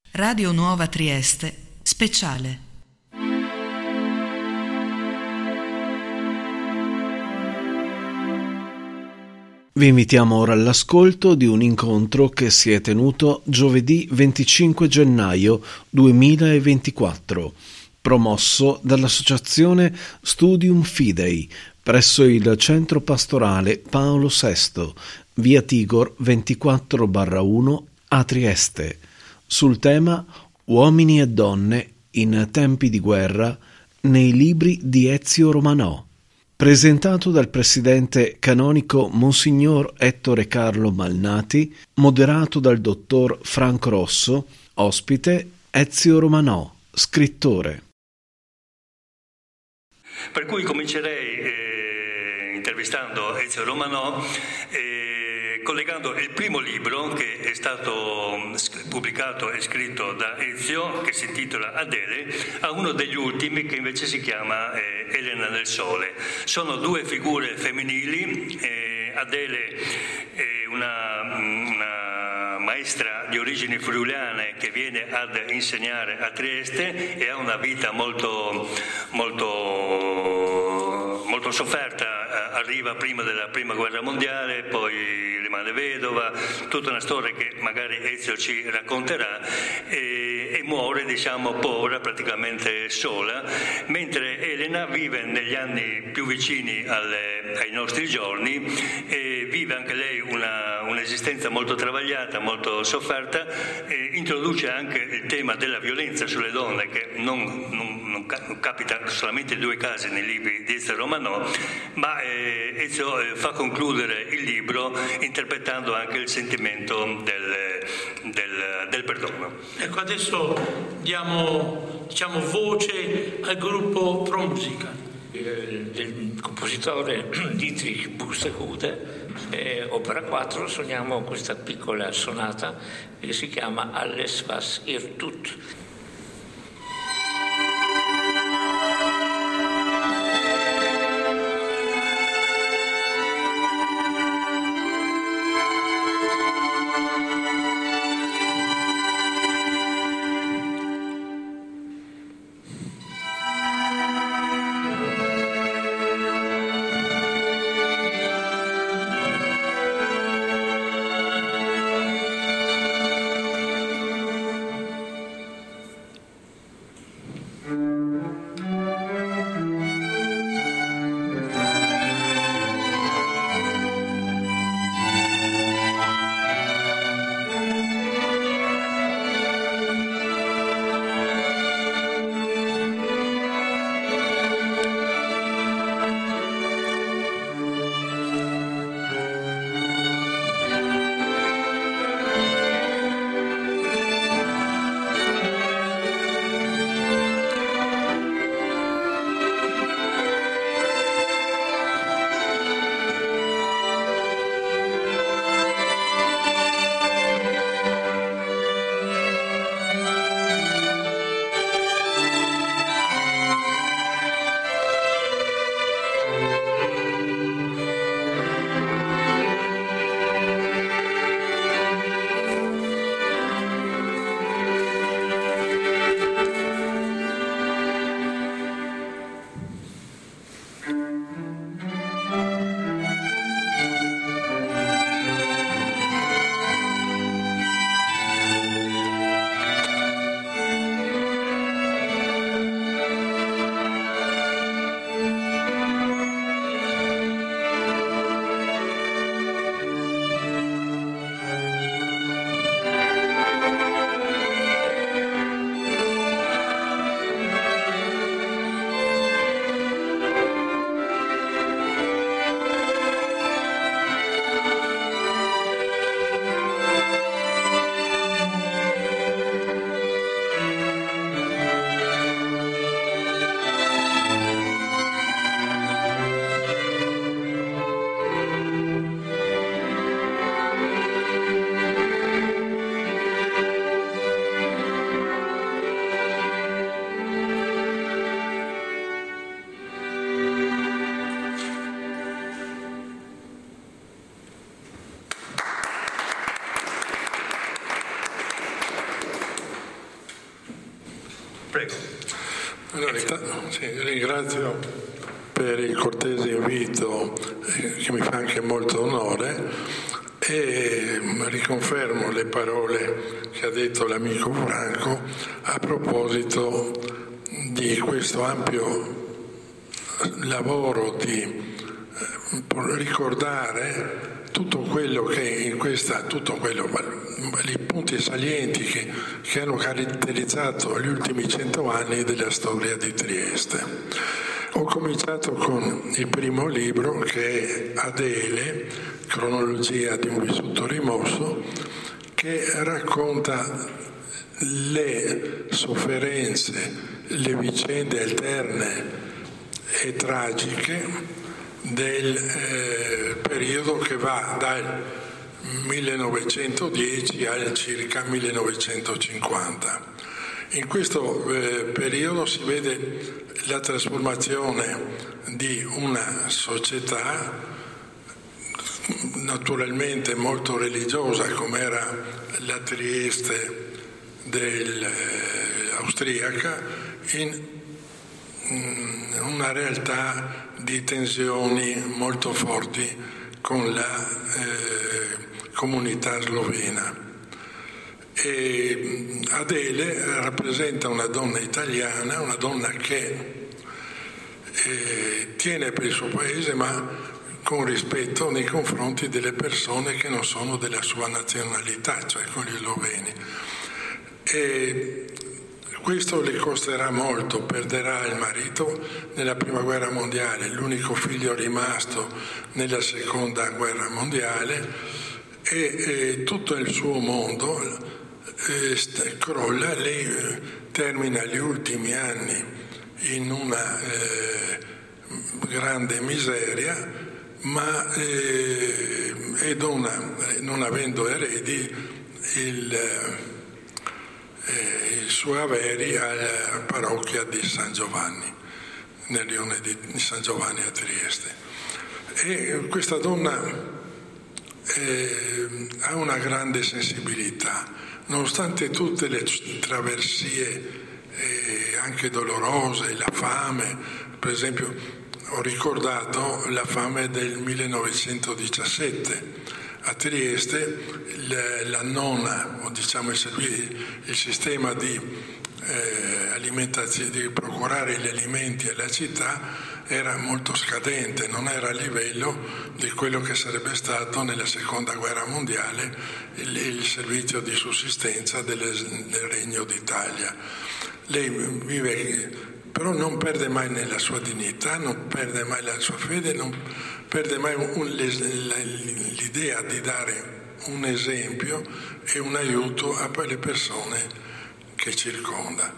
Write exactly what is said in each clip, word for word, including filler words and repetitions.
Radio Nuova Trieste, speciale. Vi invitiamo ora all'ascolto di un incontro che si è tenuto giovedì venticinque gennaio duemilaventiquattro, promosso dall'associazione Studium Fidei presso il centro pastorale Paolo sesto, via Tigor ventiquattro barra uno a Trieste, sul tema Uomini e donne in tempi di guerra nei libri di Ezio Romanò, presentato dal presidente canonico Monsignor Ettore Carlo Malnati, moderato dal dottor Franco Rosso, ospite Ezio Romanò, scrittore. Per cui comincerei eh, intervistando Ezio Romanò, eh, collegando il primo libro che è stato pubblicato e scritto da Ezio, che si intitola Adele, a uno degli ultimi che invece si chiama eh, Elena nel Sole. Sono due figure femminili, eh, Adele è una, una maestra di origini friulane che viene ad insegnare a Trieste e ha una vita molto, molto, molto sofferta. Arriva prima della prima guerra mondiale, poi rimane vedova, tutta una storia che magari Ezio ci racconterà, e, e muore, diciamo, povera, praticamente sola, mentre Elena vive negli anni più vicini alle, ai nostri giorni e vive anche lei una, un'esistenza molto travagliata, molto sofferta, e introduce anche il tema della violenza sulle donne, che non, non, non capita solamente in due casi nei libri di Ezio Romanò, ma eh, Ezio eh, fa concludere il libro interpretando anche il sentimento del, del, del perdono. Ecco, adesso diamo, diciamo, voce al gruppo Pro Musica. Eh, del compositore Dietrich Buxtehude, eh, opera quattro, suoniamo questa piccola sonata che si chiama Alles was ihr tut. Prego. Allora, sì, ringrazio per il cortese invito eh, che mi fa anche molto onore e riconfermo le parole che ha detto l'amico Franco a proposito di questo ampio lavoro di eh, ricordare tutto quello che in questa, tutto quello, i punti salienti che, che hanno caratterizzato gli ultimi cento anni della storia di Trieste. Ho cominciato con il primo libro che è Adele, cronologia di un vissuto rimosso, che racconta le sofferenze, le vicende alterne e tragiche del eh, periodo che va dal millenovecentodieci al circa millenovecentocinquanta. In questo eh, periodo si vede la trasformazione di una società naturalmente molto religiosa come era la Trieste dell'austriaca in una realtà di tensioni molto forti con la eh, comunità slovena. E Adele rappresenta una donna italiana, una donna che eh, tiene per il suo paese ma con rispetto nei confronti delle persone che non sono della sua nazionalità, cioè con gli sloveni. E questo le costerà molto, perderà il marito nella prima guerra mondiale, l'unico figlio rimasto nella seconda guerra mondiale e, e tutto il suo mondo eh, crolla, lei eh, termina gli ultimi anni in una eh, grande miseria, ma eh, e dona, non avendo eredi il eh, i suoi averi alla parrocchia di San Giovanni, nel rione di San Giovanni a Trieste. E questa donna eh, ha una grande sensibilità, nonostante tutte le traversie eh, anche dolorose, la fame, per esempio ho ricordato la fame del millenovecentodiciassette. A Trieste la, la nonna, o diciamo il, il sistema di, eh, alimentazione, di procurare gli alimenti alla città era molto scadente, non era a livello di quello che sarebbe stato nella seconda guerra mondiale il, il servizio di sussistenza del, del Regno d'Italia. Lei vive, però non perde mai nella sua dignità, non perde mai la sua fede, non perde mai un, l'idea di dare un esempio e un aiuto alle persone che circonda.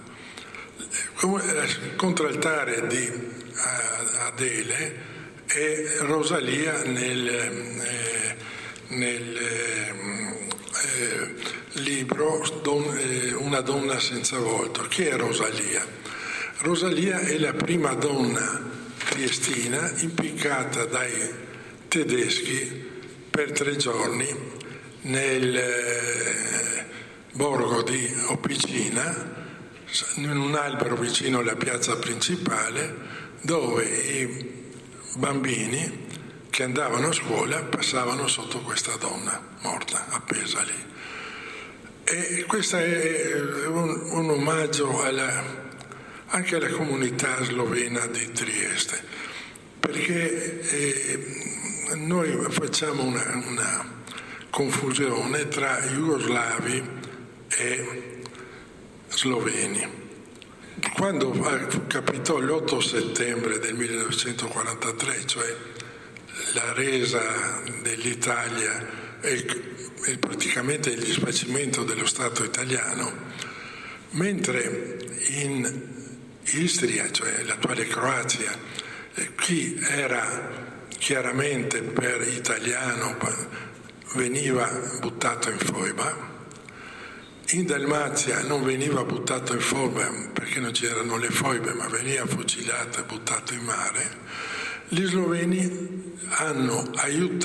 Contraltare di Adele è Rosalia nel, eh, nel eh, libro Don, eh, Una donna senza volto. Chi è Rosalia? Rosalia è la prima donna triestina impiccata dai tedeschi per tre giorni nel eh, borgo di Opicina, in un albero vicino alla piazza principale, dove i bambini che andavano a scuola passavano sotto questa donna morta, appesa lì. E questo è un, un omaggio alla anche alla comunità slovena di Trieste, perché eh, noi facciamo una, una confusione tra jugoslavi e sloveni. Quando capitò l'otto settembre del millenovecentoquarantatré, cioè la resa dell'Italia e, e praticamente il disfacimento dello Stato italiano, mentre in Istria, cioè l'attuale Croazia, chi era chiaramente per italiano veniva buttato in foiba, in Dalmazia non veniva buttato in foiba perché non c'erano le foibe, ma veniva fucilato e buttato in mare. Gli sloveni hanno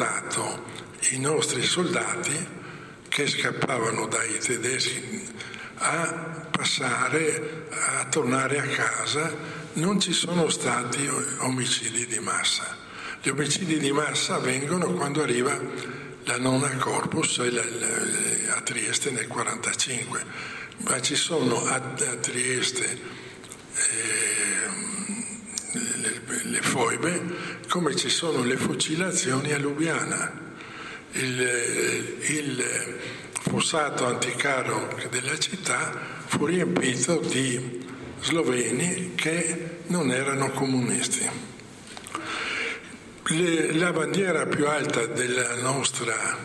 aiutato i nostri soldati che scappavano dai tedeschi a passare, a tornare a casa. Non ci sono stati omicidi di massa. Gli omicidi di massa avvengono quando arriva la nona Corpus a Trieste nel quarantacinque, ma ci sono a, a Trieste eh, le, le foibe, come ci sono le fucilazioni a Lubiana. Il, il fossato anticarro della città fu riempito di sloveni che non erano comunisti. Le, la bandiera più alta della nostra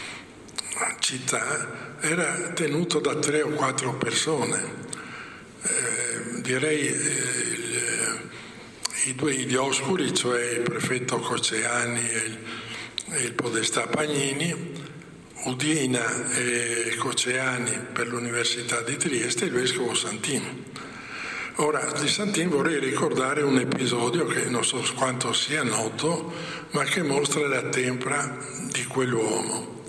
città era tenuta da tre o quattro persone, eh, direi eh, il, i due Dioscuri, cioè il prefetto Cocceani e il, e il podestà Pagnini, Udina e Cocceani per l'Università di Trieste e il vescovo Santin. Ora, di Santin vorrei ricordare un episodio che non so quanto sia noto, ma che mostra la tempra di quell'uomo.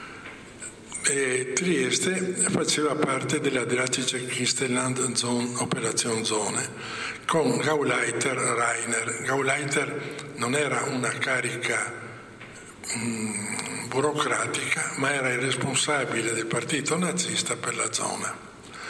E Trieste faceva parte della Dreißigsche Christenland Zone, Operazione Zone, con Gauleiter Rainer. Gauleiter non era una carica mh, burocratica, ma era il responsabile del partito nazista per la zona.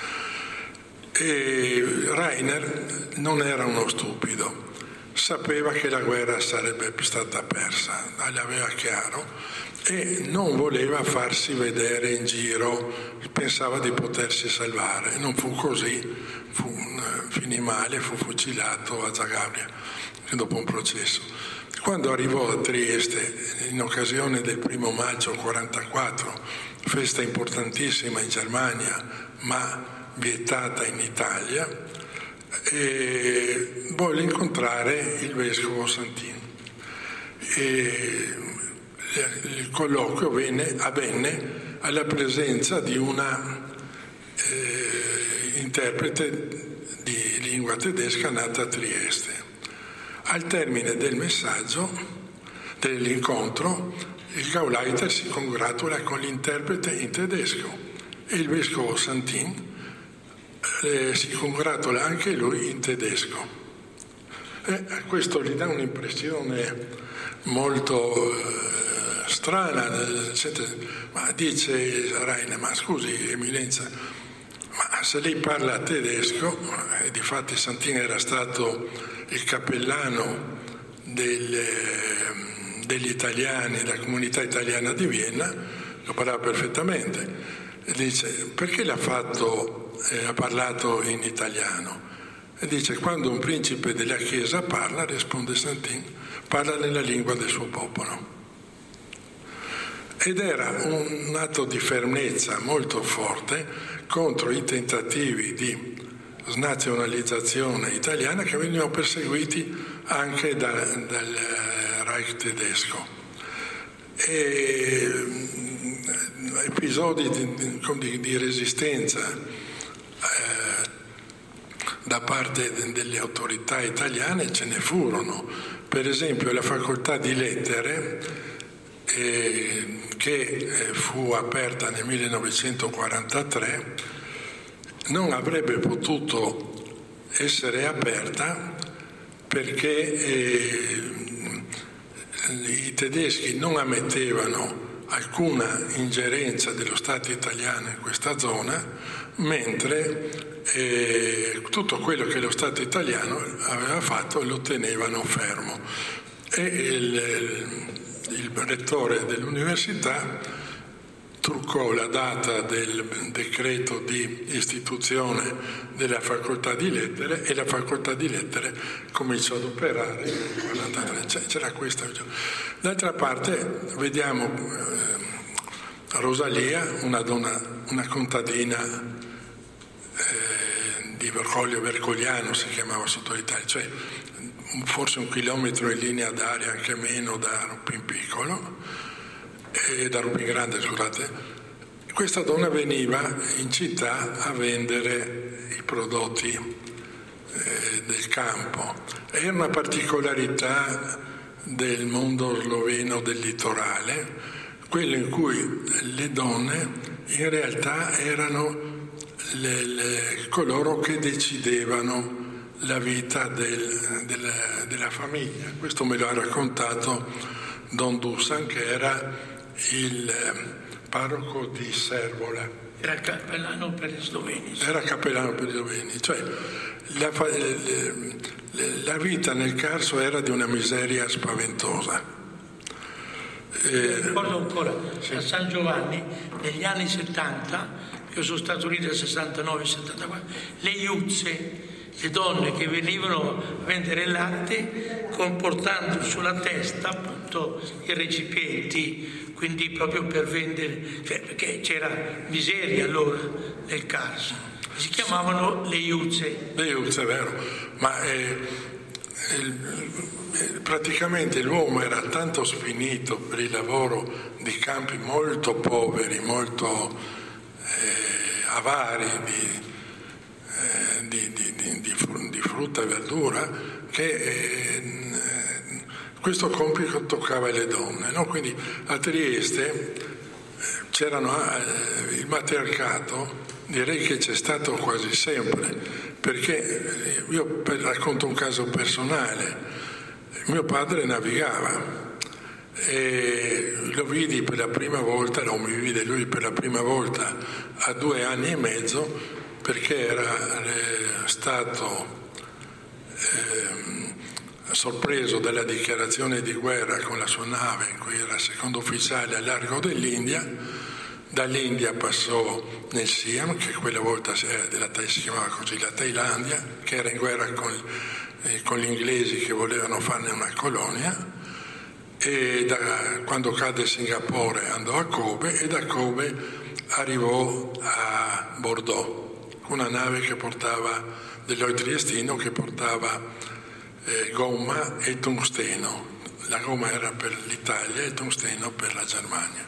E Rainer non era uno stupido, sapeva che la guerra sarebbe stata persa, l'aveva chiaro e non voleva farsi vedere in giro, pensava di potersi salvare. Non fu così, fu, finì male, fu fucilato a Zagabria dopo un processo. Quando arrivò a Trieste, in occasione del primo maggio quarantaquattro, festa importantissima in Germania, ma vietata in Italia, e volle incontrare il vescovo Santin. E il colloquio venne, avvenne alla presenza di una eh, interprete di lingua tedesca nata a Trieste. Al termine del messaggio, dell'incontro, il Gauleiter si congratula con l'interprete in tedesco e il vescovo Santin Eh, si congratula anche lui in tedesco. Eh, questo gli dà un'impressione molto eh, strana. Ma dice Rainer, ma scusi Eminenza, ma se lei parla tedesco, e eh, difatti Santin era stato il cappellano del, eh, degli italiani, della comunità italiana di Vienna, lo parlava perfettamente. E dice, perché l'ha fatto? Eh, ha parlato in italiano e dice: quando un principe della Chiesa parla, risponde Santin, parla nella lingua del suo popolo. Ed era un atto di fermezza molto forte contro i tentativi di snazionalizzazione italiana che venivano perseguiti anche da, dal Reich tedesco. E episodi di, di, di resistenza Eh, da parte delle autorità italiane ce ne furono. Per esempio la facoltà di lettere eh, che eh, fu aperta nel millenovecentoquarantatré non avrebbe potuto essere aperta perché eh, i tedeschi non ammettevano alcuna ingerenza dello Stato italiano in questa zona, mentre eh, tutto quello che lo Stato italiano aveva fatto lo tenevano fermo. E il, il rettore dell'università truccò la data del decreto di istituzione della facoltà di lettere e la facoltà di lettere cominciò ad operare nel quarantatré. C'era questa. D'altra parte vediamo eh, Rosalia, una donna, una contadina eh, di Vercoglio Vercogliano si chiamava sotto l'Italia, cioè forse un chilometro in linea d'aria, anche meno, da Rupin Piccolo e da Rupin Grande, scusate. Questa donna veniva in città a vendere i prodotti eh, del campo. Era una particolarità del mondo sloveno del litorale, quello in cui le donne in realtà erano le, le, coloro che decidevano la vita del, della, della famiglia. Questo me lo ha raccontato Don Dusan, che era il parroco di Servola. Era cappellano per gli sloveni. Era cappellano per gli sloveni, cioè la, la vita nel Carso era di una miseria spaventosa. Eh, ricordo ancora, sì. A San Giovanni, negli anni settanta, io sono stato lì dal sessantanove settantaquattro, le iuzze, le donne che venivano a vendere il latte portando sulla testa appunto i recipienti, quindi proprio per vendere, cioè, perché c'era miseria allora nel Carso, si chiamavano le iuzze. Le iuzze, è vero, ma eh, il, praticamente l'uomo era tanto sfinito per il lavoro di campi molto poveri, molto eh, avari di, eh, di, di, di, di, di frutta e verdura, che eh, questo compito toccava alle donne, no? Quindi a Trieste eh, c'erano eh, il matriarcato, direi che c'è stato quasi sempre, perché io per, racconto un caso personale. Mio padre navigava e lo vidi per la prima volta, non mi vide lui per la prima volta a due anni e mezzo, perché era eh, stato eh, sorpreso dalla dichiarazione di guerra con la sua nave, in cui era secondo ufficiale al largo dell'India. Dall'India passò nel Siam, che quella volta si chiamava così la Thailandia, che era in guerra con con gli inglesi che volevano farne una colonia, e da, quando cadde Singapore andò a Kobe e da Kobe arrivò a Bordeaux, una nave che portava dell'olio triestino, che portava eh, gomma e tungsteno. La gomma era per l'Italia e il tungsteno per la Germania.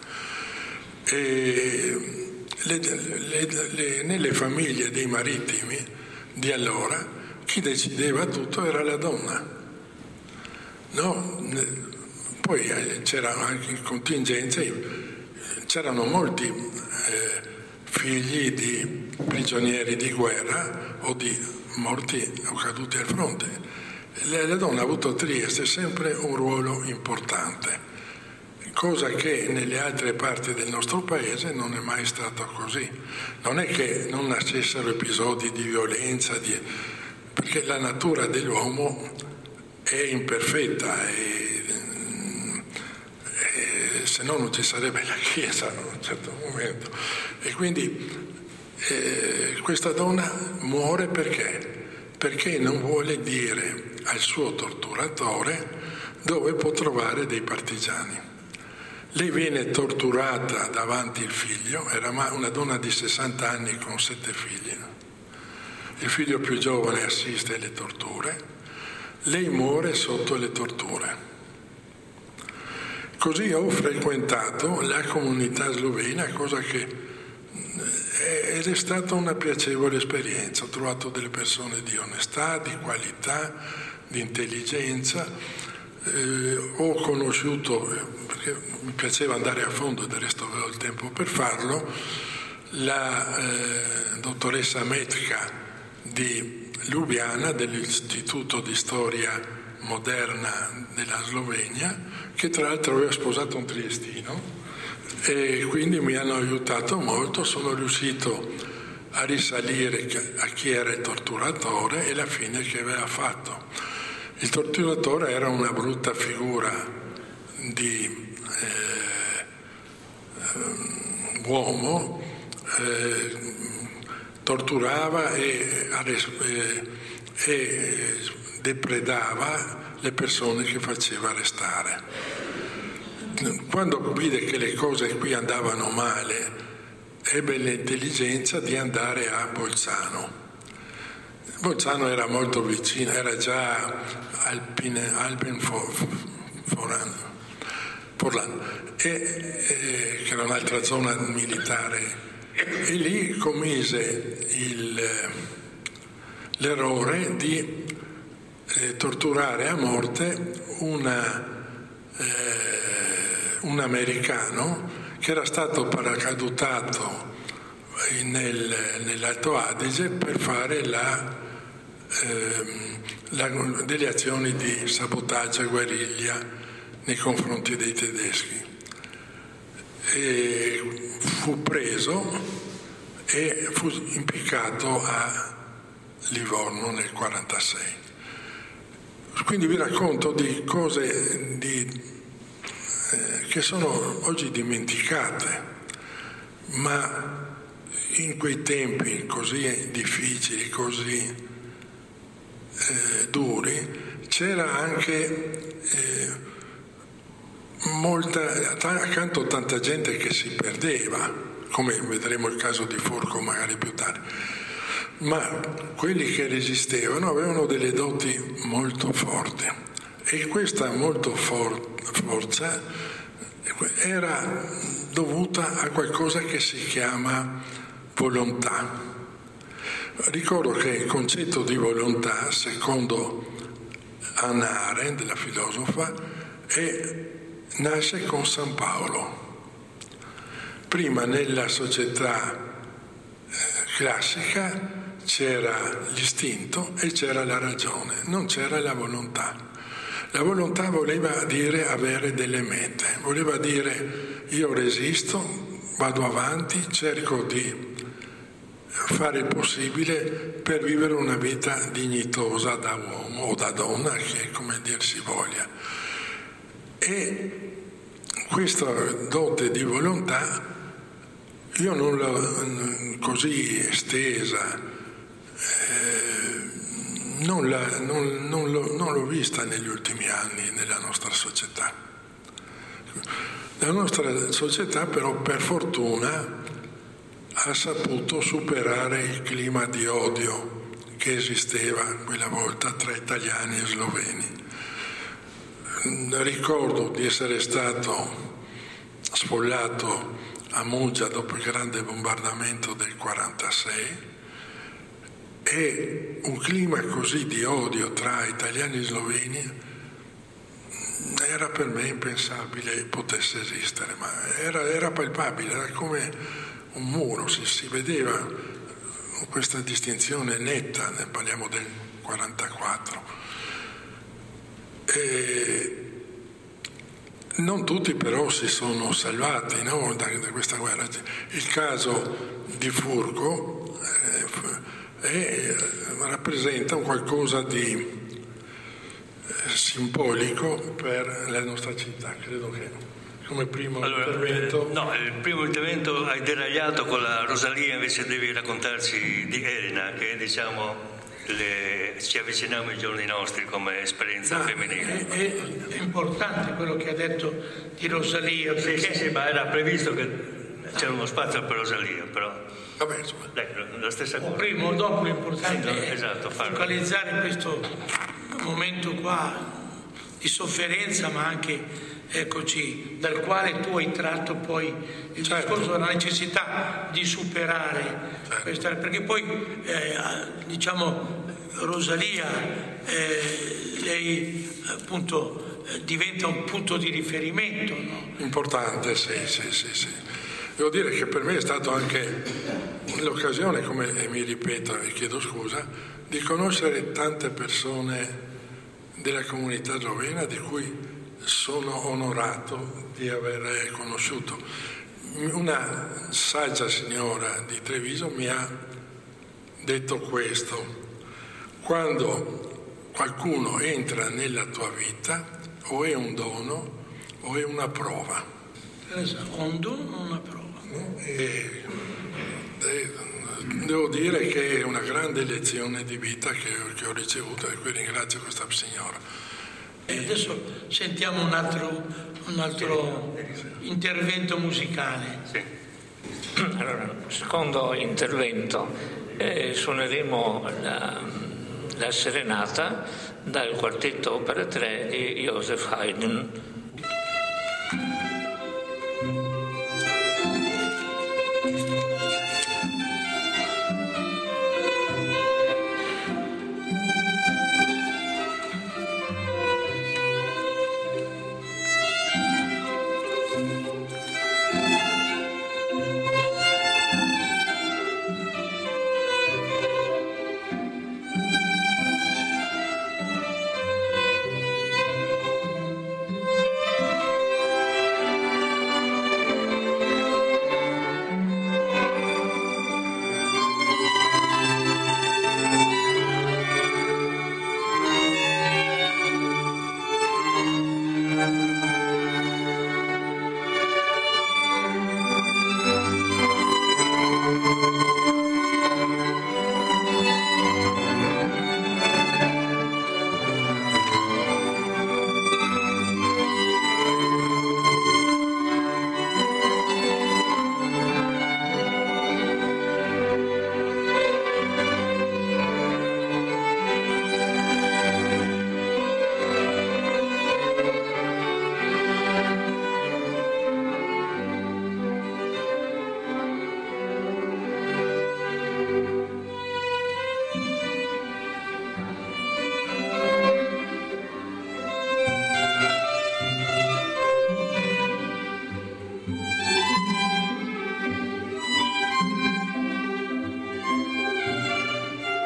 E le, le, le, nelle famiglie dei marittimi di allora chi decideva tutto era la donna, no? Poi c'erano anche in contingenze, c'erano molti eh, figli di prigionieri di guerra o di morti o caduti al fronte. La, la donna ha avuto a Trieste sempre un ruolo importante, cosa che nelle altre parti del nostro paese non è mai stato così. Non è che non nascessero episodi di violenza, di perché la natura dell'uomo è imperfetta e, e se no non ci sarebbe la Chiesa a un certo momento. E quindi eh, questa donna muore perché? Perché non vuole dire al suo torturatore dove può trovare dei partigiani. Lei viene torturata davanti il figlio, era una donna di sessanta anni con sette figli. Il figlio più giovane assiste alle torture, lei muore sotto le torture. Così ho frequentato la comunità slovena, cosa che ed è stata una piacevole esperienza. Ho trovato delle persone di onestà, di qualità, di intelligenza. Eh, ho conosciuto, perché mi piaceva andare a fondo, del resto avevo il tempo per farlo, la eh, dottoressa Metka di Lubiana, dell'Istituto di Storia Moderna della Slovenia, che tra l'altro aveva sposato un triestino, e quindi mi hanno aiutato molto. Sono riuscito a risalire a chi era il torturatore e la fine che aveva fatto. Il torturatore era una brutta figura di eh, uomo, eh, torturava e, e, e depredava le persone che faceva arrestare. Quando vide che le cose qui andavano male, ebbe l'intelligenza di andare a Bolzano. Bolzano era molto vicino, era già Alpine, Alpen Forlan, e, e, che era un'altra zona militare. E lì commise il, l'errore di eh, torturare a morte una, eh, un americano che era stato paracadutato nel, nell'Alto Adige per fare la, ehm, la, delle azioni di sabotaggio e guerriglia nei confronti dei tedeschi. E fu preso e fu impiccato a Livorno nel quarantasei. Quindi vi racconto di cose di, eh, che sono oggi dimenticate, ma in quei tempi così difficili, così eh, duri, c'era anche eh, molta, t- accanto a tanta gente che si perdeva, come vedremo il caso di Furco magari più tardi, ma quelli che resistevano avevano delle doti molto forti e questa molto for- forza era dovuta a qualcosa che si chiama volontà. Ricordo che il concetto di volontà, secondo Hannah Arendt, la filosofa, è, nasce con San Paolo. Prima nella società eh, classica c'era l'istinto e c'era la ragione, non c'era la volontà. La volontà voleva dire avere delle mete, voleva dire io resisto, vado avanti, cerco di fare il possibile per vivere una vita dignitosa da uomo o da donna, che è come dir si voglia. E questa dote di volontà io non l'ho così estesa, eh, non, la, non, non, l'ho, non l'ho vista negli ultimi anni nella nostra società. La nostra società però per fortuna ha saputo superare il clima di odio che esisteva quella volta tra italiani e sloveni. Ricordo di essere stato sfollato a Muggia dopo il grande bombardamento del quarantasei e un clima così di odio tra italiani e sloveni era per me impensabile potesse esistere, ma era, era palpabile, era come un muro, si, si vedeva questa distinzione netta, ne parliamo del quarantaquattro. E non tutti però si sono salvati, no, da, da questa guerra. Il caso di Furco eh, è, rappresenta un qualcosa di eh, simbolico per la nostra città, credo che come primo allora, intervento. Eh, no, il primo intervento hai deragliato con la Rosalia, invece devi raccontarci di Elena, che diciamo le, ci avviciniamo ai giorni nostri come esperienza ah, femminile. È, è, è importante quello che ha detto di Rosalia. Perché... Sì, sì, sì, ma era previsto che c'era uno spazio per Rosalia, però vabbè, insomma. Dai, la stessa cosa. O prima o dopo l'importante sì, no, è esatto, focalizzare questo momento qua di sofferenza, ma anche eccoci, dal quale tu hai tratto poi il certo. discorso della necessità di superare certo. questa, perché poi eh, diciamo Rosalia eh, lei appunto eh, diventa un punto di riferimento, no? Importante, sì, sì, sì, sì. Devo dire che per me è stato anche l'occasione, come mi ripeto e chiedo scusa, di conoscere tante persone della comunità slovena di cui sono onorato di aver conosciuto. Una saggia signora di Treviso mi ha detto questo: quando qualcuno entra nella tua vita o è un dono o è una prova. Un dono o una prova? E, e, devo dire che è una grande lezione di vita che, che ho ricevuto e qui ringrazio questa signora. E adesso sentiamo un altro, un altro intervento musicale. Sì. Allora, secondo intervento eh, suoneremo la, la serenata dal quartetto opera tre di Joseph Haydn.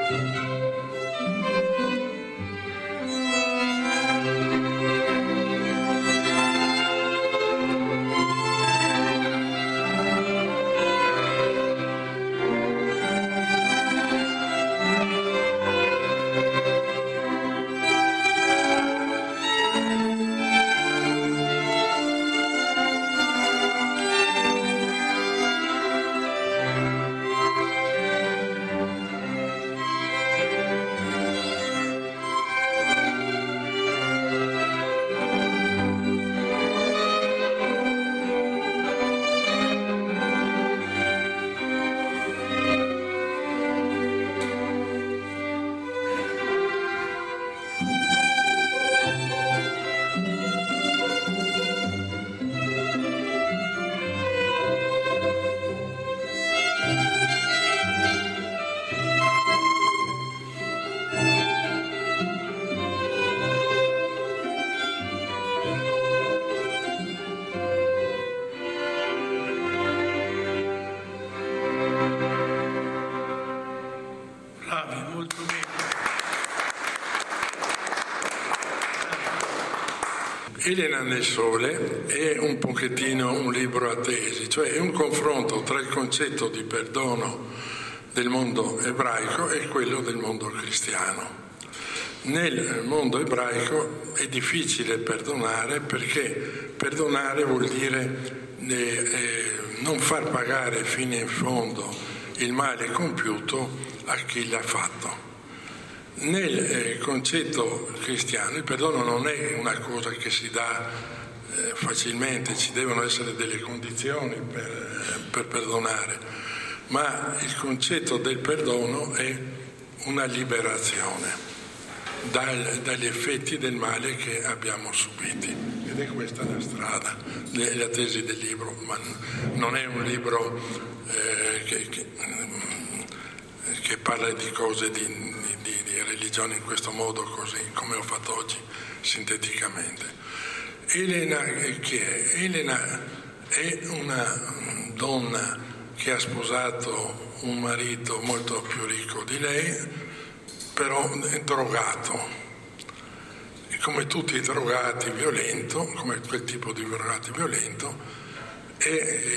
Elena nel Sole è un pochettino un libro a tesi, cioè è un confronto tra il concetto di perdono del mondo ebraico e quello del mondo cristiano. Nel mondo ebraico è difficile perdonare perché perdonare vuol dire eh, eh, non far pagare fino in fondo il male compiuto a chi l'ha fatto. Nel eh, concetto cristiano il perdono non è una cosa che si dà eh, facilmente, ci devono essere delle condizioni per, eh, per perdonare, ma il concetto del perdono è una liberazione dal, dagli effetti del male che abbiamo subiti. Ed è questa la strada, la tesi del libro, ma non è un libro eh, che, che, che parla di cose di, di, di religione in questo modo, così come ho fatto oggi sinteticamente. Elena chi è? Elena è una donna che ha sposato un marito molto più ricco di lei, però è drogato. E come tutti i drogati violento, come quel tipo di drogati violento, e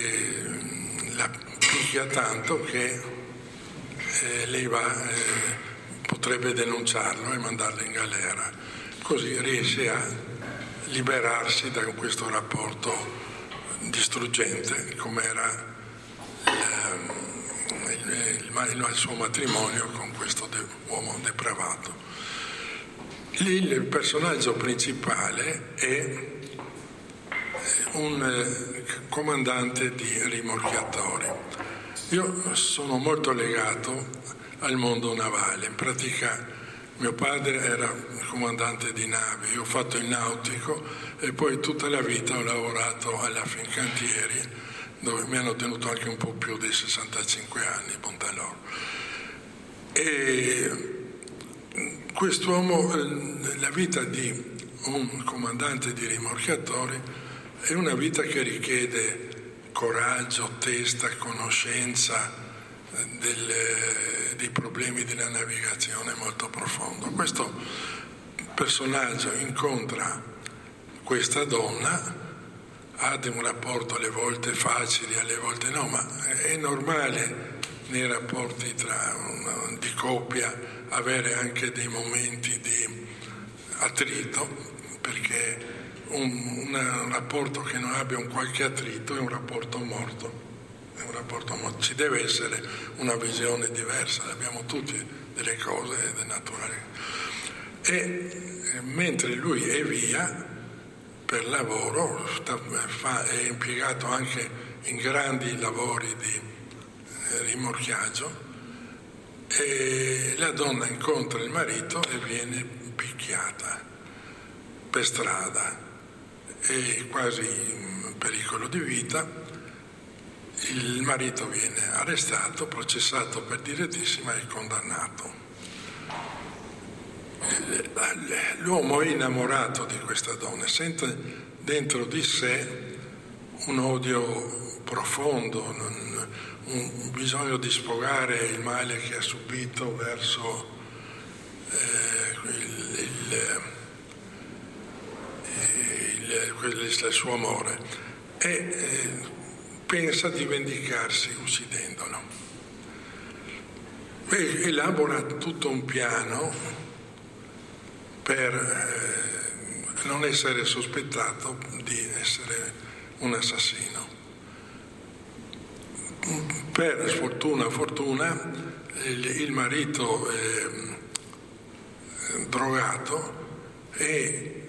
eh, la picchia tanto che eh, lei va, eh, potrebbe denunciarlo e mandarlo in galera. Così riesce a liberarsi da questo rapporto distruggente come era il, il, il, il suo matrimonio con questo de, uomo depravato. Lì il personaggio principale è un comandante di rimorchiatori. Io sono molto legato al mondo navale, in pratica mio padre era comandante di navi, io ho fatto il nautico e poi tutta la vita ho lavorato alla Fincantieri, dove mi hanno tenuto anche un po' più di sessantacinque anni, bontà loro. E quest'uomo, la vita di un comandante di rimorchiatori è una vita che richiede coraggio, testa, conoscenza del, dei problemi della navigazione molto profondo. Questo personaggio incontra questa donna, ha un rapporto alle volte facili, alle volte no, ma è normale nei rapporti tra una, di coppia avere anche dei momenti di attrito, perché un, una, un rapporto che non abbia un qualche attrito è un rapporto morto. È un rapporto morto. Ci deve essere una visione diversa, abbiamo tutti delle cose ed è naturale. E mentre lui è via per lavoro, sta, fa, è impiegato anche in grandi lavori di eh, rimorchiaggio, e la donna incontra il marito e viene picchiata per strada, è quasi in pericolo di vita. Il marito viene arrestato, processato per direttissima e condannato. L'uomo è innamorato di questa donna, sente dentro di sé un odio profondo, un, un bisogno di sfogare il male che ha subito verso eh, il, il, il, il, il suo amore, e eh, pensa di vendicarsi uccidendolo. E elabora tutto un piano per eh, non essere sospettato di essere un assassino. Per sfortuna fortuna il, il marito è drogato e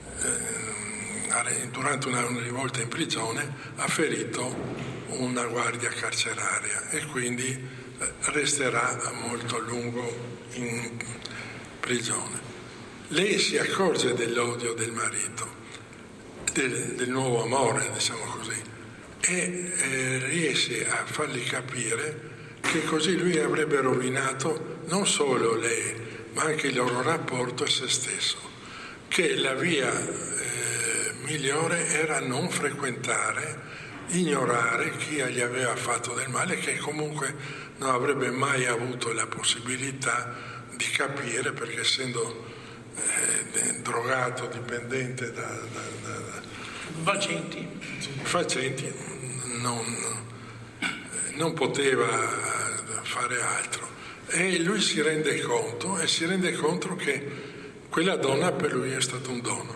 eh, durante una, una rivolta in prigione ha ferito una guardia carceraria e quindi resterà molto a lungo in prigione. Lei si accorge dell'odio del marito, del, del nuovo amore, diciamo così, e eh, riesce a fargli capire che così lui avrebbe rovinato non solo lei, ma anche il loro rapporto e se stesso, che la via eh, migliore era non frequentare, ignorare chi gli aveva fatto del male, che comunque non avrebbe mai avuto la possibilità di capire, perché essendo eh, drogato, dipendente da, da, da, da facenti, facenti non, non poteva fare altro. E lui si rende conto, e si rende conto che quella donna per lui è stato un dono.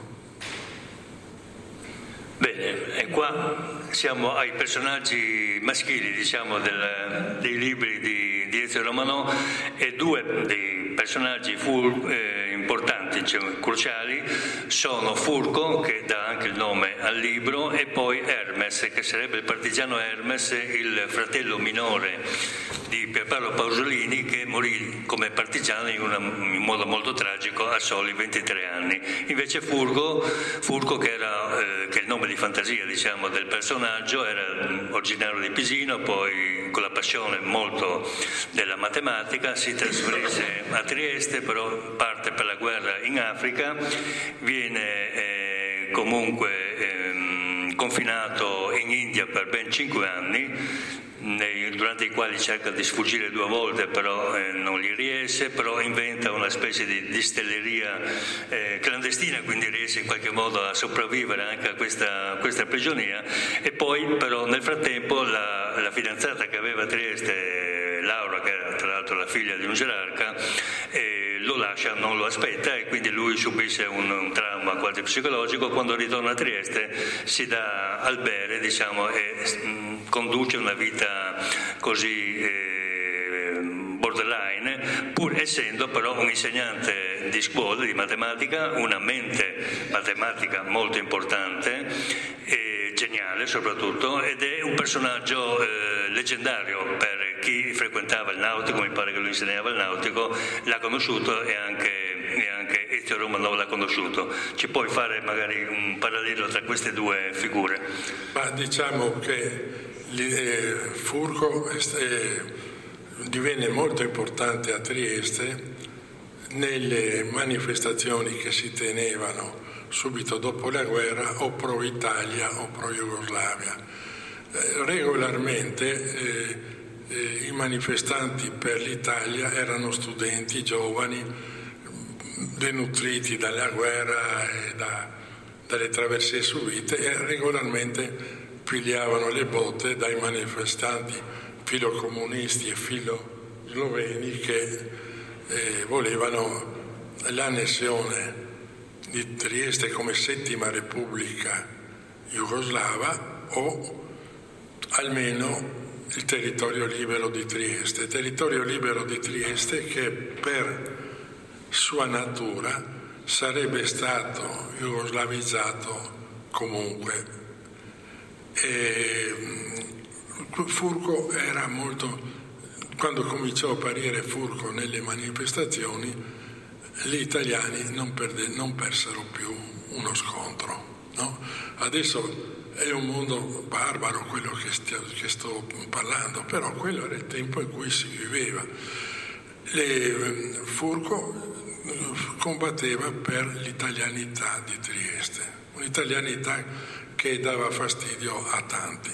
Bene, e qua siamo ai personaggi maschili, diciamo, del, dei libri di, di Ezio Romano, e due dei personaggi fur, eh, importanti, cioè, cruciali, sono Furco, che dà anche il nome al libro, e poi Hermes, che sarebbe il partigiano Hermes, il fratello minore di Pierpaolo Pasolini, che morì come partigiano in, una, in modo molto tragico a soli ventitré anni. Invece Furco, Furco che era eh, che è il nome di fantasia, diciamo, del personaggio, era originario di Pisino, poi con la passione molto della matematica si trasferisce a Trieste, però parte per la guerra in Africa, viene eh, comunque eh, confinato in India per ben cinque anni, nei, durante i quali cerca di sfuggire due volte, però eh, non gli riesce, però inventa una specie di distelleria eh, clandestina, quindi riesce in qualche modo a sopravvivere anche a questa, a questa prigionia. E poi però nel frattempo la, la fidanzata che aveva a Trieste, Laura, che era tra l'altro la figlia di un gerarca, eh, lo lascia, non lo aspetta, e quindi lui subisce un, un trauma quasi psicologico. Quando ritorna a Trieste si dà al bere, diciamo, e mh, conduce una vita così eh, borderline, pur essendo però un insegnante di scuola di matematica, una mente matematica molto importante e geniale soprattutto, ed è un personaggio eh, leggendario per chi frequentava il nautico. Mi pare che lui insegnava il nautico, l'ha conosciuto, e anche, e anche Ezio Romano l'ha conosciuto. Ci puoi fare magari un parallelo tra queste due figure? Ma diciamo che eh, Furco eh, divenne molto importante a Trieste nelle manifestazioni che si tenevano subito dopo la guerra, o pro Italia o pro Jugoslavia. Eh, regolarmente eh, eh, i manifestanti per l'Italia erano studenti giovani, denutriti dalla guerra e da, dalle traversie subite, e regolarmente pigliavano le botte dai manifestanti filocomunisti e filosloveni che eh, volevano l'annessione di Trieste come settima repubblica jugoslava, o almeno il territorio libero di Trieste. Territorio libero di Trieste che per sua natura sarebbe stato jugoslavizzato comunque. E Furco era molto, quando cominciò a apparire Furco nelle manifestazioni, gli italiani non, perde, non persero più uno scontro, no? Adesso è un mondo barbaro quello che, stia, che sto parlando, però quello era il tempo in cui si viveva. Le, Furco combatteva per l'italianità di Trieste, un'italianità che dava fastidio a tanti.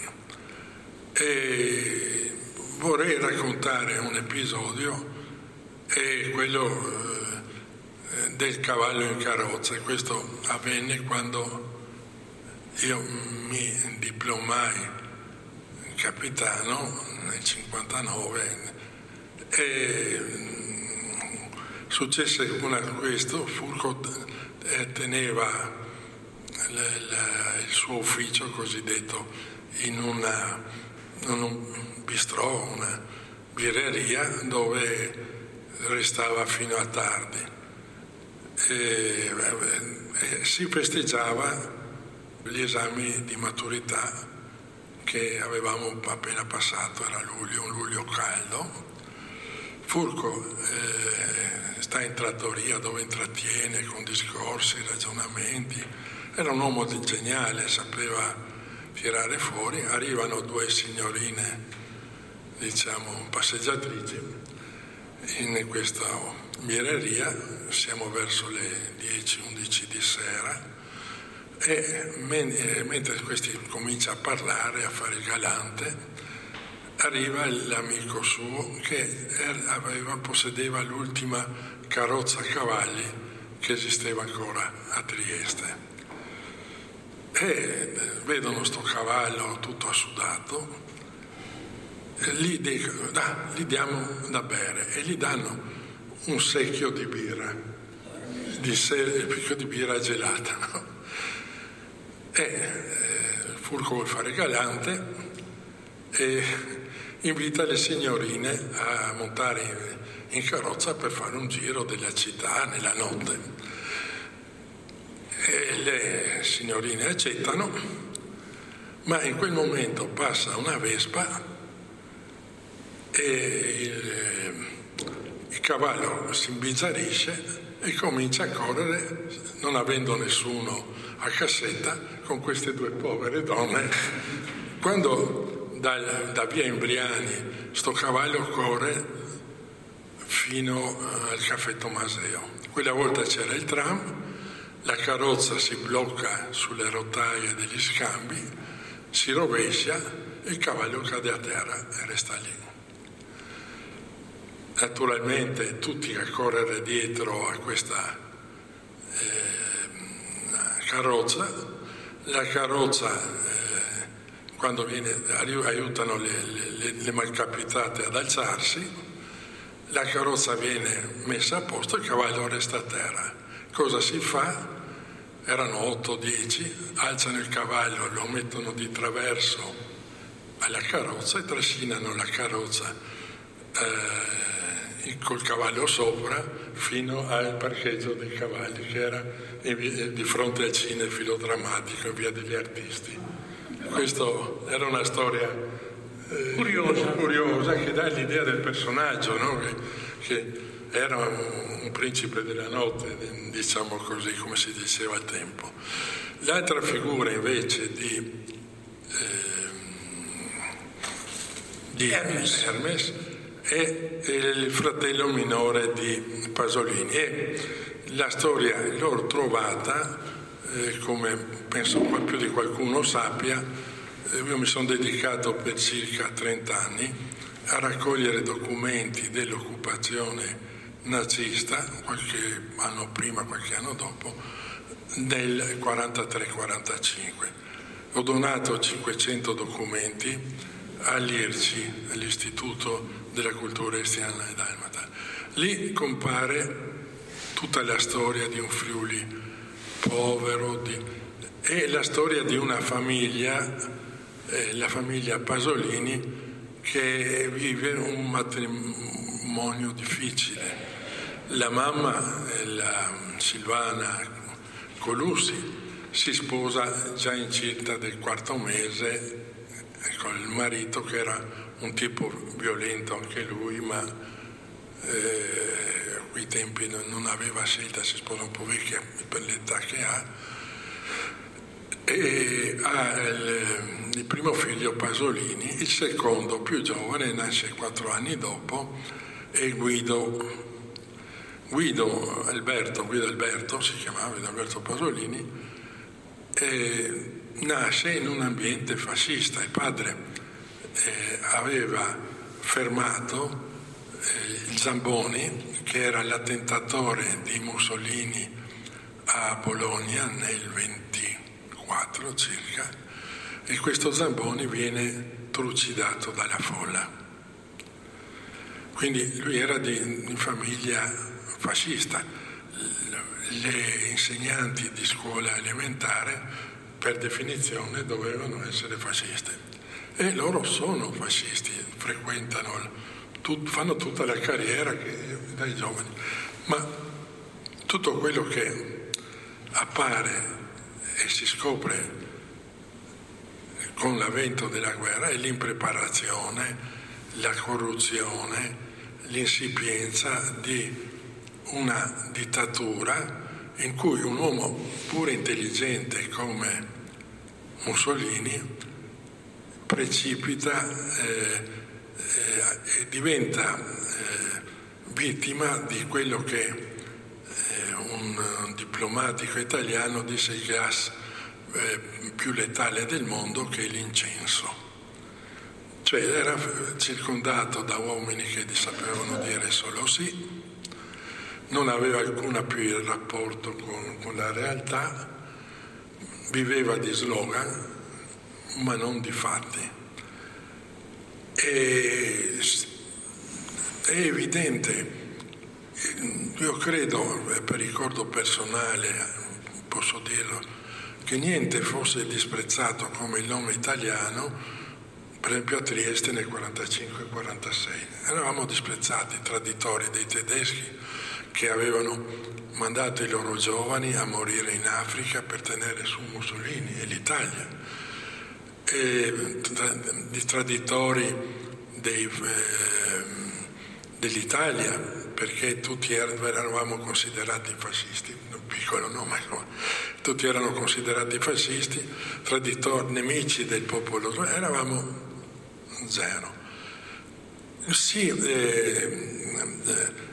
E vorrei raccontare un episodio, è quello eh, del cavallo in carrozza. Questo avvenne quando io mi diplomai capitano nel cinquantanove e successe una, questo, Furco teneva l, l, il suo ufficio cosiddetto in, una, in un bistrò, una birreria dove restava fino a tardi e, e si festeggiava gli esami di maturità che avevamo appena passato, era luglio, un luglio caldo. Furco eh, sta in trattoria dove intrattiene con discorsi, ragionamenti, era un uomo geniale, sapeva tirare fuori. Arrivano due signorine, diciamo passeggiatrici, in questa birreria, siamo verso le dieci undici di sera e men- mentre questi comincia a parlare, a fare il galante, arriva l'amico suo che aveva, possedeva l'ultima carrozza a cavalli che esisteva ancora a Trieste. E vedono sto cavallo tutto assudato, e gli, dicono, ah, gli diamo da bere e gli danno un secchio di birra, di secchio di birra gelata, no? E eh, Furco vuole fare galante e invita le signorine a montare in carrozza per fare un giro della città nella notte. E le signorine accettano, ma in quel momento passa una Vespa e il, il cavallo si imbizzarrisce e comincia a correre, non avendo nessuno a cassetta, con queste due povere donne. Quando da, da via Imbriani sto cavallo corre fino al caffè Tommaseo. Quella volta c'era il tram, la carrozza si blocca sulle rotaie degli scambi, si rovescia e il cavallo cade a terra e resta lì. Naturalmente tutti a correre dietro a questa eh, carrozza, la carrozza eh, quando viene, aiutano le, le, le malcapitate ad alzarsi, la carrozza viene messa a posto, il cavallo resta a terra. Cosa si fa? Erano otto dieci, alzano il cavallo, lo mettono di traverso alla carrozza e trascinano la carrozza eh, col cavallo sopra fino al parcheggio dei cavalli, che era di fronte al cinefilo drammatico in via degli Artisti. Questa era una storia eh, curiosa. curiosa che dà l'idea del personaggio, no? che, che era un, un principe della notte, diciamo così, come si diceva al tempo. L'altra figura invece di, eh, di Hermes, Hermes è il fratello minore di Pasolini e la storia l'ho trovata, eh, come penso più di qualcuno sappia, eh, io mi sono dedicato per circa trenta anni a raccogliere documenti dell'occupazione nazista, qualche anno prima, qualche anno dopo, del quarantatré quarantacinque. Ho donato cinquecento documenti all'I R C I, all'Istituto della Cultura Estiana e Dalmata. Lì compare tutta la storia di un Friuli povero di, e la storia di una famiglia, eh, la famiglia Pasolini, che vive un matrimonio difficile. La mamma, la Silvana Colussi, si sposa già incinta del quarto mese con il marito, che era un tipo violento anche lui, ma eh, a quei tempi non, non aveva scelta, si sposa un po' vecchia per l'età che ha, e ha il, il primo figlio Pasolini, il secondo più giovane nasce quattro anni dopo, e Guido Guido Alberto, Guido Alberto si chiamava, Guido Alberto Pasolini, eh, nasce in un ambiente fascista. Il padre eh, aveva fermato eh, il Zamboni, che era l'attentatore di Mussolini a Bologna nel ventiquattro circa, e questo Zamboni viene trucidato dalla folla. Quindi lui era di, di famiglia fascista. Le insegnanti di scuola elementare per definizione dovevano essere fasciste, e loro sono fascisti, frequentano, tut, fanno tutta la carriera che, dai giovani, ma tutto quello che appare e si scopre con l'avvento della guerra è l'impreparazione, la corruzione, l'insipienza di una dittatura in cui un uomo pure intelligente come Mussolini precipita eh, eh, e diventa eh, vittima di quello che eh, un, un diplomatico italiano disse: il gas eh, più letale del mondo, che è l'incenso. Cioè era circondato da uomini che gli sapevano dire solo sì, non aveva alcuna più il rapporto con, con la realtà, viveva di slogan ma non di fatti. E, è evidente, io credo, per ricordo personale posso dirlo, che niente fosse disprezzato come il nome italiano, per esempio a Trieste nel quarantacinque quarantasei. Eravamo disprezzati, traditori dei tedeschi, che avevano mandato i loro giovani a morire in Africa per tenere su Mussolini e l'Italia, e tra, di traditori dei, eh, dell'Italia, perché tutti eravamo considerati fascisti, un piccolo nome, no? Tutti erano considerati fascisti, traditori, nemici del popolo, eravamo zero. Sì, eh, eh,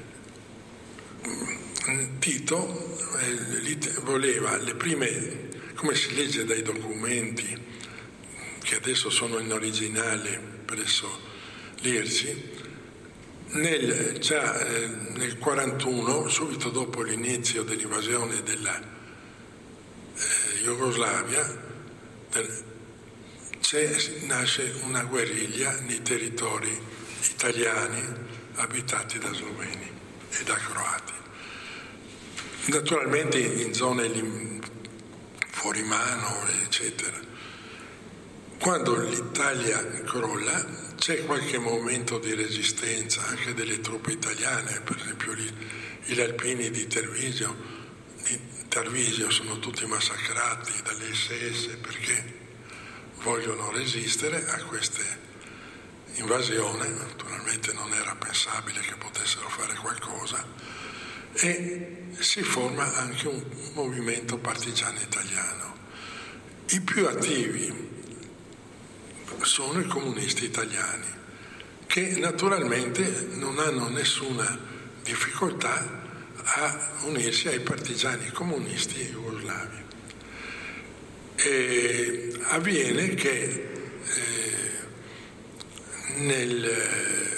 Tito eh, voleva le prime, come si legge dai documenti che adesso sono in originale presso l'I R C I, nel, già eh, nel quarantuno, subito dopo l'inizio dell'invasione della eh, Jugoslavia, c'è, nasce una guerriglia nei territori italiani abitati da sloveni e da croati. Naturalmente in zone fuori mano, eccetera. Quando l'Italia crolla, c'è qualche momento di resistenza anche delle truppe italiane, per esempio gli, gli alpini di Treviso, di Tarvisio sono tutti massacrati dalle S S perché vogliono resistere a queste invasioni. Naturalmente non era pensabile che potessero fare qualcosa, e si forma anche un movimento partigiano italiano. I più attivi sono i comunisti italiani, che naturalmente non hanno nessuna difficoltà a unirsi ai partigiani comunisti jugoslavi. E avviene che eh, nel,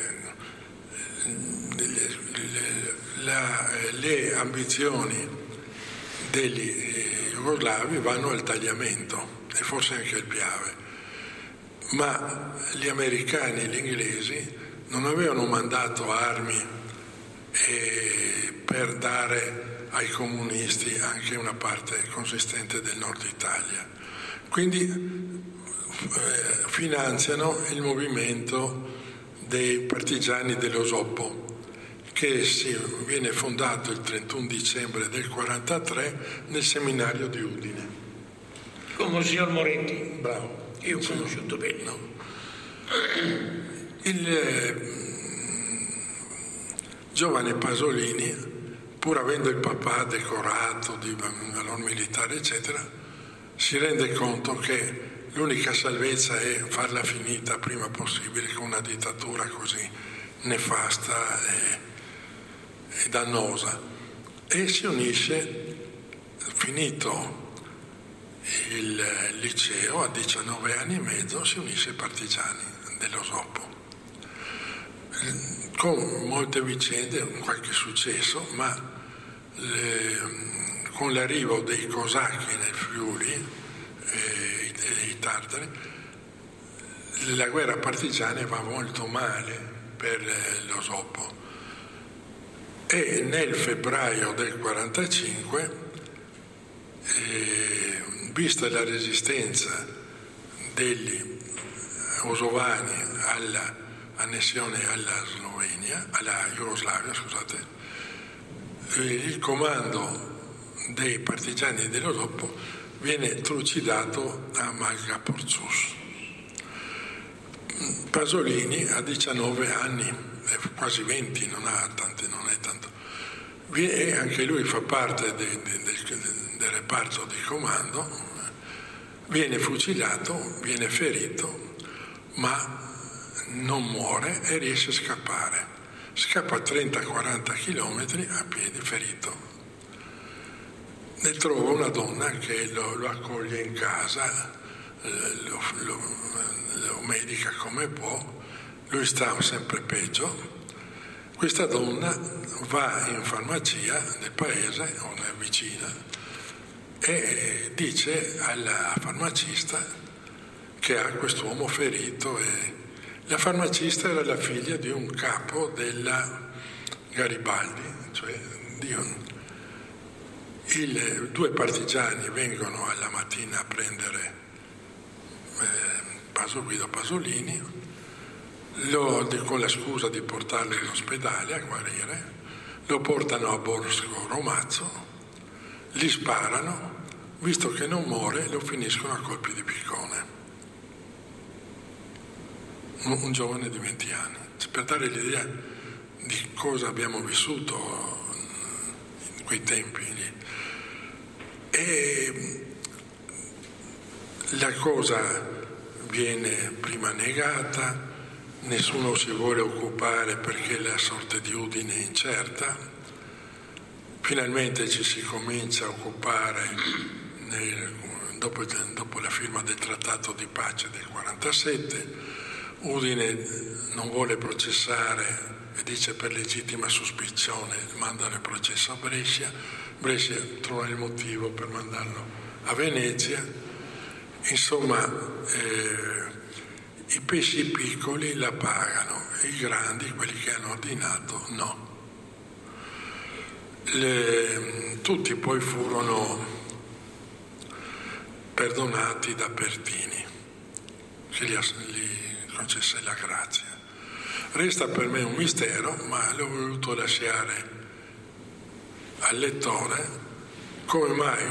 nelle, le, la, le ambizioni degli eh, jugoslavi vanno al tagliamento e forse anche al Piave. Ma gli americani e gli inglesi non avevano mandato armi eh, per dare ai comunisti anche una parte consistente del nord Italia. Quindi eh, finanziano il movimento dei partigiani dello Soppo, che si, viene fondato il trentuno dicembre del quarantatré nel seminario di Udine. Con il signor Moretti. Bravo. Io ho conosciuto bene. No. Il eh, giovane Pasolini, pur avendo il papà decorato di valor militare, eccetera, si rende conto che l'unica salvezza è farla finita prima possibile con una dittatura così nefasta e, e dannosa. E si unisce, finito il liceo, a diciannove anni e mezzo, si unisce ai partigiani dello Sopo, con molte vicende, qualche successo, ma le, con l'arrivo dei cosacchi nel Friuli e i tartari, la guerra partigiana va molto male per lo Sopo. E nel febbraio del quarantacinque, eh, vista la resistenza degli osovani all'annessione alla Slovenia, alla Jugoslavia, scusate, eh, il comando dei partigiani dello Sopo viene trucidato a Malga-Porzus. Pasolini ha diciannove anni, quasi venti, non ha tante, non è tanto. E anche lui fa parte de, de, del, del reparto di comando, viene fucilato, viene ferito, ma non muore e riesce a scappare. Scappa trenta quaranta chilometri a piedi, ferito. Ne trova una donna che lo, lo accoglie in casa, lo, lo, lo medica come può, lui sta sempre peggio. Questa donna va in farmacia del paese o nel vicina e dice alla farmacista che ha quest'uomo ferito, e la farmacista era la figlia di un capo della Garibaldi, cioè di un, il, due partigiani vengono alla mattina a prendere eh, Paso, Guido Pasolini, Lo, con la scusa di portarlo in ospedale a guarire, lo portano a Borgo Romazzo, gli sparano, visto che non muore lo finiscono a colpi di piccone. Un, un giovane di venti anni, per dare l'idea di cosa abbiamo vissuto in quei tempi lì. E la cosa viene prima negata, nessuno si vuole occupare perché la sorte di Udine è incerta. Finalmente ci si comincia a occupare nel, dopo, dopo la firma del trattato di pace del quarantasette. Udine non vuole processare e dice per legittima suspicione mandare il processo a Brescia. Brescia trova il motivo per mandarlo a Venezia. Insomma, eh, i pesci piccoli la pagano, i grandi, quelli che hanno ordinato, no. Le, tutti poi furono perdonati da Pertini, che gli, gli concesse la grazia. Resta per me un mistero, ma l'ho voluto lasciare al lettore, come mai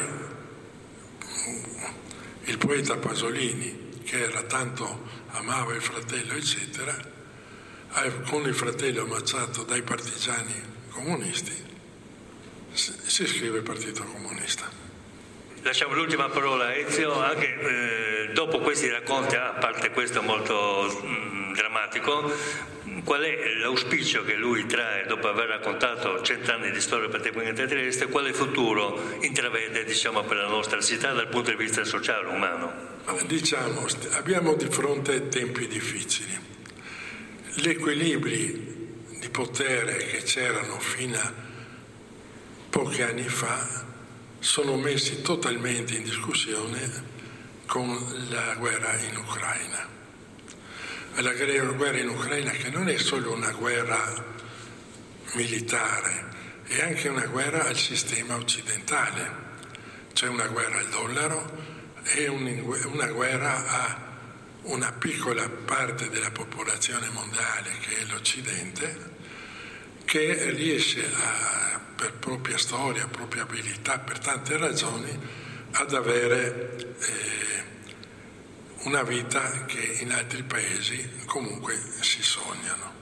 il poeta Pasolini, che era tanto amava il fratello eccetera, con il fratello ammazzato dai partigiani comunisti si iscrive al Partito Comunista. Lasciamo l'ultima parola a Ezio, anche eh, dopo questi racconti, a parte questo molto mh, drammatico, qual è l'auspicio che lui trae dopo aver raccontato cent'anni di storia praticamente trieste, quale futuro intravede, diciamo, per la nostra città dal punto di vista sociale, umano? Diciamo, abbiamo di fronte tempi difficili. Gli equilibri di potere che c'erano fino a pochi anni fa sono messi totalmente in discussione con la guerra in Ucraina. La guerra in Ucraina, che non è solo una guerra militare, è anche una guerra al sistema occidentale. C'è una guerra al dollaro, è una guerra a una piccola parte della popolazione mondiale, che è l'Occidente, che riesce a, per propria storia, propria abilità, per tante ragioni, ad avere eh, una vita che in altri paesi comunque si sognano.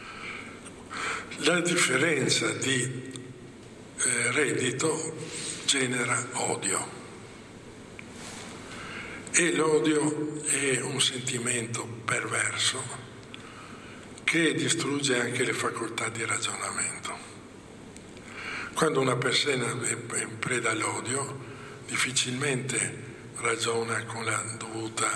La differenza di eh, reddito genera odio. E l'odio è un sentimento perverso che distrugge anche le facoltà di ragionamento. Quando una persona è in preda all'odio, difficilmente ragiona con la dovuta,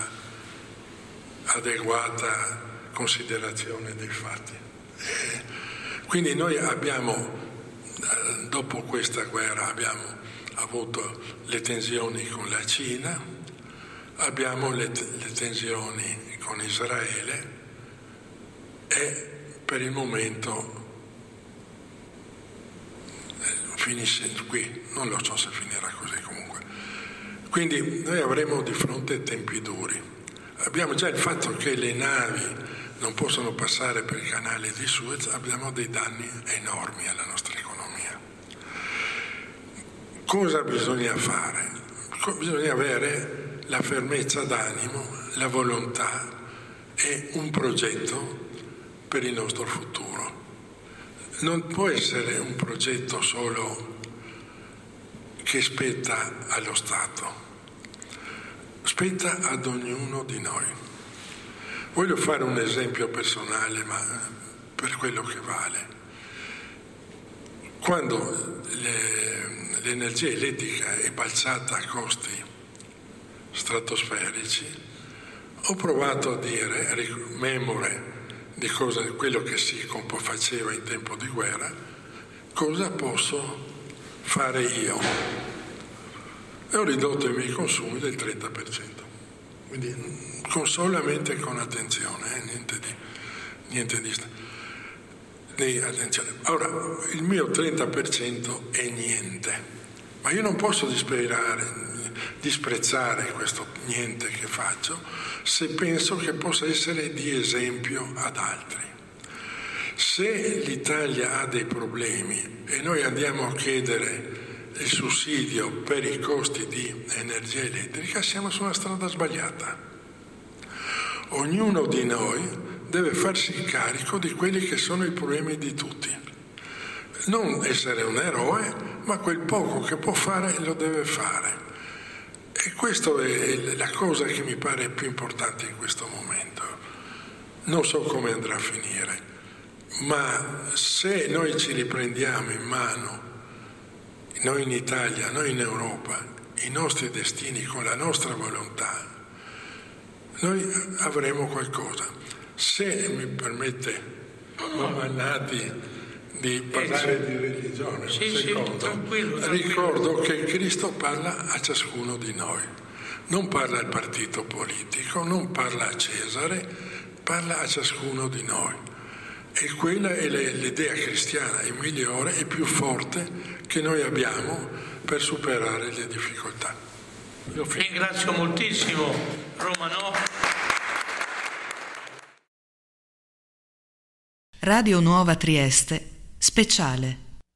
adeguata considerazione dei fatti. E quindi noi abbiamo, dopo questa guerra, abbiamo avuto le tensioni con la Cina, abbiamo le, le tensioni con Israele e per il momento finisce qui, non lo so se finirà così comunque. Quindi noi avremo di fronte tempi duri. Abbiamo già il fatto che le navi non possono passare per il canale di Suez, abbiamo dei danni enormi alla nostra economia. Cosa bisogna fare? Bisogna avere la fermezza d'animo, la volontà e un progetto per il nostro futuro. Non può essere un progetto solo che spetta allo Stato, spetta ad ognuno di noi. Voglio fare un esempio personale, ma per quello che vale. Quando le, l'energia elettrica è balzata a costi stratosferici, ho provato a dire, memore di cosa, quello che si faceva in tempo di guerra, cosa posso fare io? E ho ridotto i miei consumi del trenta per cento. Quindi con, solamente con attenzione, eh, niente di, niente di, di attenzione. Ora, il mio trenta per cento è niente, ma io non posso disperare, disprezzare questo niente che faccio se penso che possa essere di esempio ad altri. Se l'Italia ha dei problemi e noi andiamo a chiedere il sussidio per i costi di energia elettrica, siamo su una strada sbagliata. Ognuno di noi deve farsi carico di quelli che sono i problemi di tutti. Non essere un eroe, ma quel poco che può fare lo deve fare. E questa è la cosa che mi pare più importante in questo momento. Non so come andrà a finire, ma se noi ci riprendiamo in mano, noi in Italia, noi in Europa, i nostri destini con la nostra volontà, noi avremo qualcosa. Se mi permette, Mannati, di parlare di religione, sì, un secondo, sì, tranquillo, tranquillo. Ricordo che Cristo parla a ciascuno di noi, non parla al partito politico, non parla a Cesare, parla a ciascuno di noi. E quella è l'idea cristiana, è migliore e più forte che noi abbiamo per superare le difficoltà. Io ringrazio moltissimo Romano. Radio Nuova Trieste, speciale.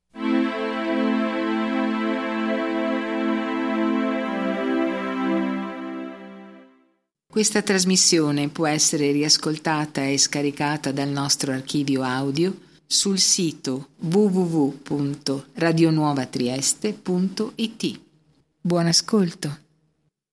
Questa trasmissione può essere riascoltata e scaricata dal nostro archivio audio sul sito w w w punto radionuovatrieste punto it. Buon ascolto.